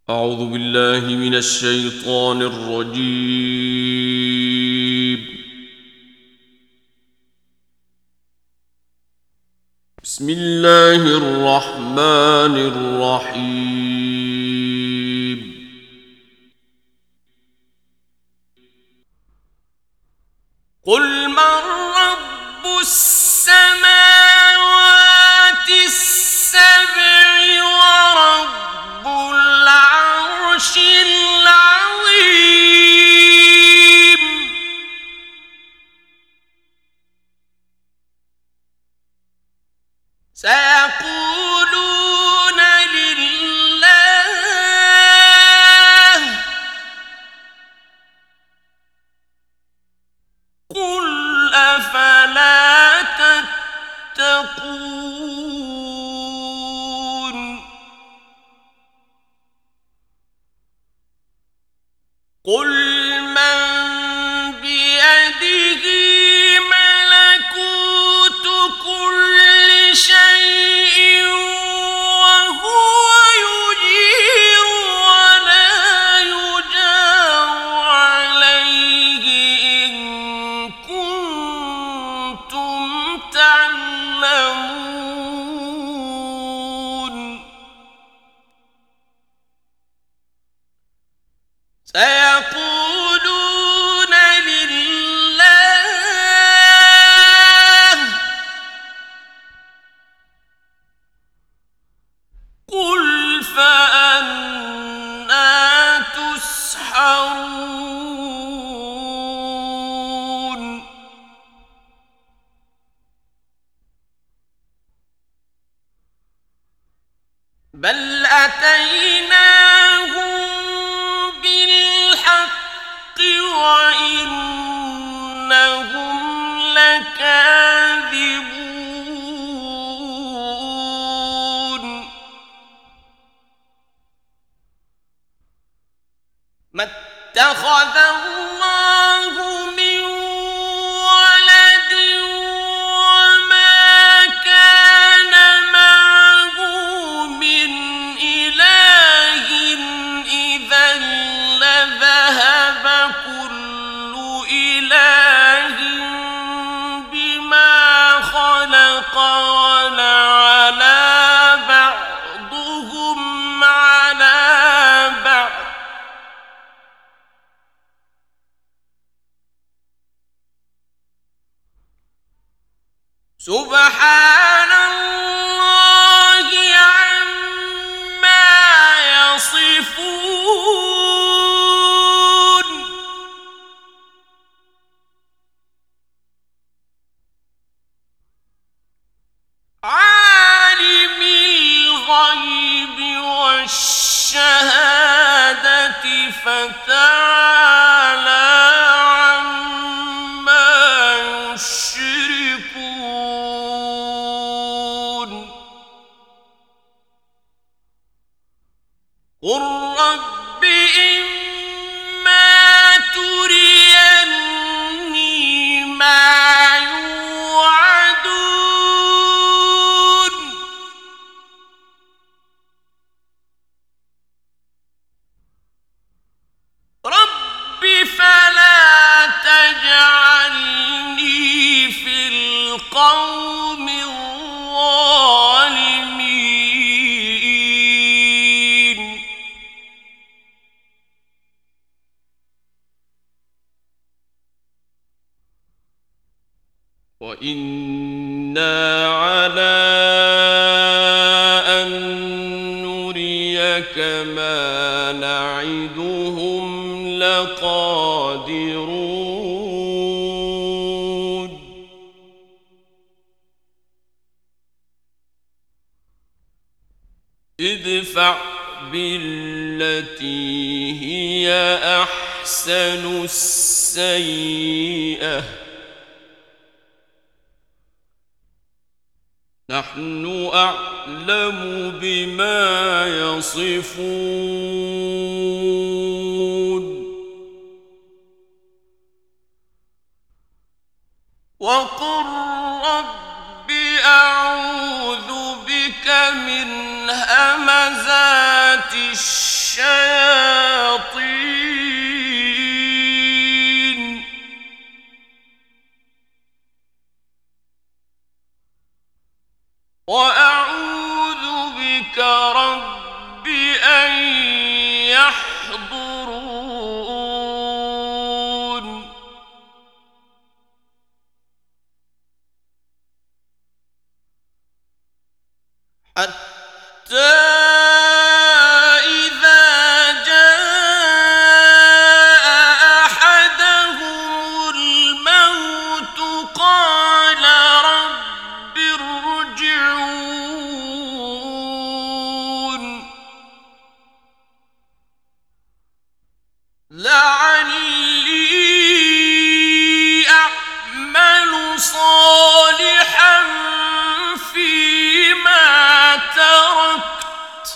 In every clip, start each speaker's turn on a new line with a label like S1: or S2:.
S1: أعوذ بالله من الشيطان الرجيم. بسم الله الرحمن الرحيم. قل من رب السماوات السبع ورب العرش العظيم. سيقولون لله. قل أفلا تتقون. قل من بيده ملكوت كل شيء وهو يجير ولا يجار عليه إن كنتم تعلمون. سيقولون لله. قل فأنى تسحرون. بل أتيناهم بالحق وإنهم لكاذبون. ما اتخذ الله من ولد وما كان معه من إله إذا لذهب كل إله بما خلق ولعلى بعضهم على بعض. سبحان الله عما يصفون. عالم الغيب والشهادة فتعالى عما يشركون. قل رب إما تريني ما يوعدون رب فلا تجعلني في القوم الظالمين. وإنا على أن نريك ما نعدهم لقادرون. ادفع بالتي هي أحسن السيئة نحن أعلم بما يصفون. وقل رب أعوذ بك من همزات الشياطين رب أن يحضرون حتى لعلي أعمل صالحا فيما تركت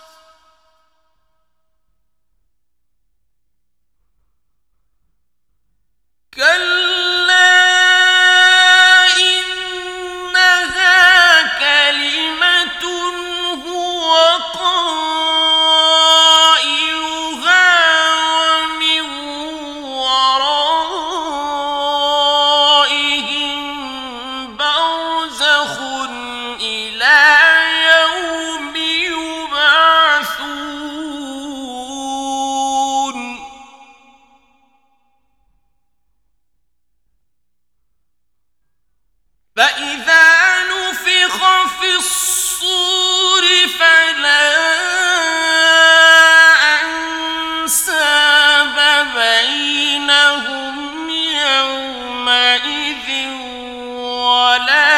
S1: كلا إنها كلمة هو فإذا نفخ في الصور فلا أنساب بينهم يومئذ ولا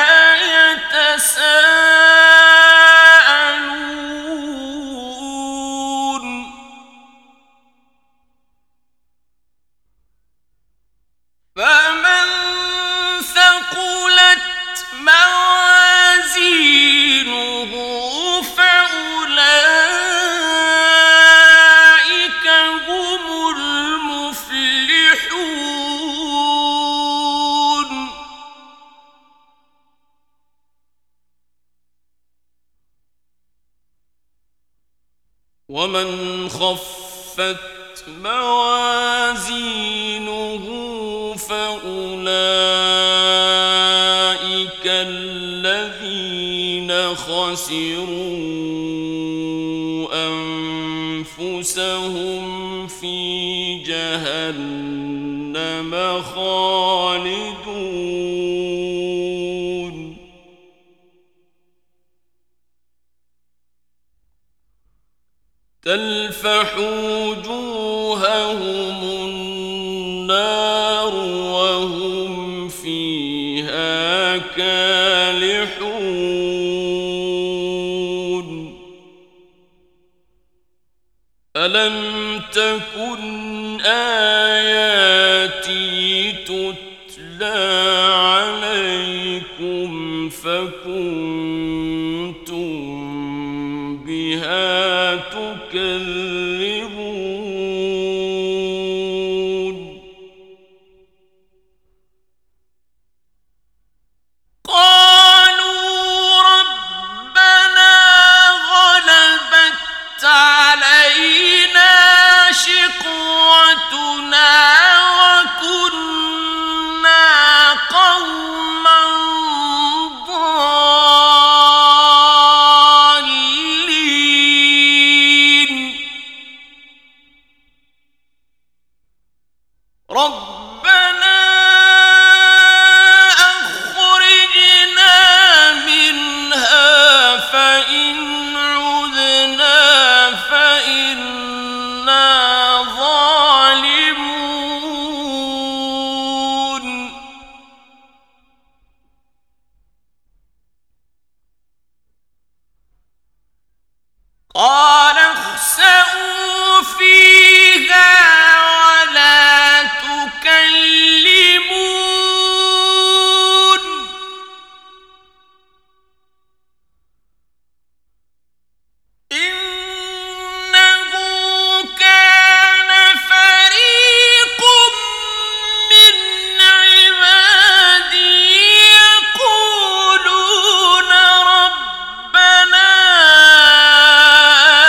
S1: يتساءلون فمن ثقلت موازينه فأولئك هم المفلحون ومن خفت موازينه فأولئك الذين خسروا أنفسهم في جهنم خالدون تلفح وجوههم النار وهم فيها كالحون ألم تكن آياتي تتلى عليكم فكنتم بها تكذبون قالوا ربنا غلبت علينا شقوتنا وكنا قوما ضالين ربنا أخرجنا منها فإن عدنا فإنا ظالمون قال اخسئوا فيها ولا تكلمون إنه كان فريق من عبادي يقولون ربنا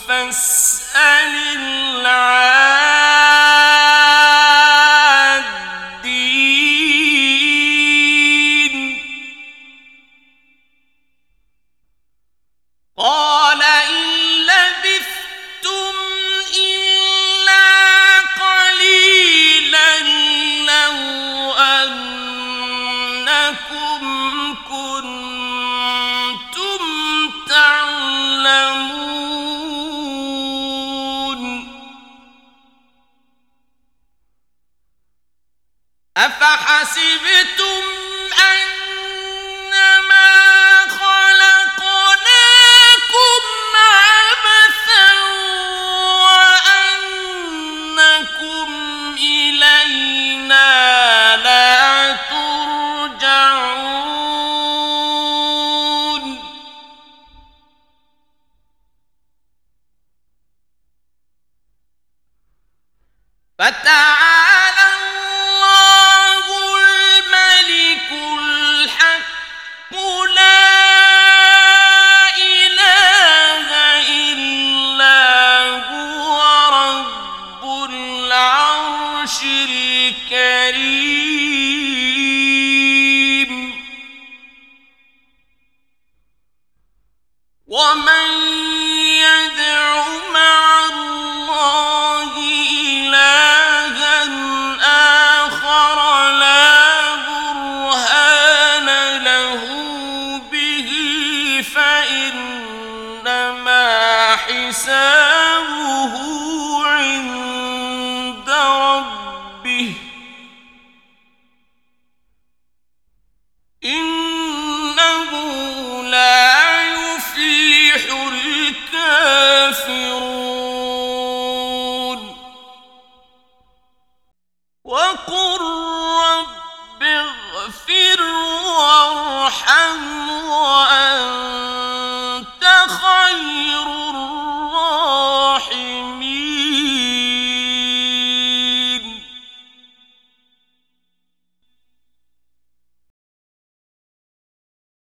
S1: فاسأل العادين قال إن لبثتم إلا قليلا لو أنكم كنتم تعلمون أفحسبتم أنما خلقناكم عبثا وأنكم إلينا لا ترجعون فتعالى الله الملك الحق لا إله إلا هو رب العرش الكريم ومن يدع مع الله إلها آخر لا برهان له به فإنما حسابه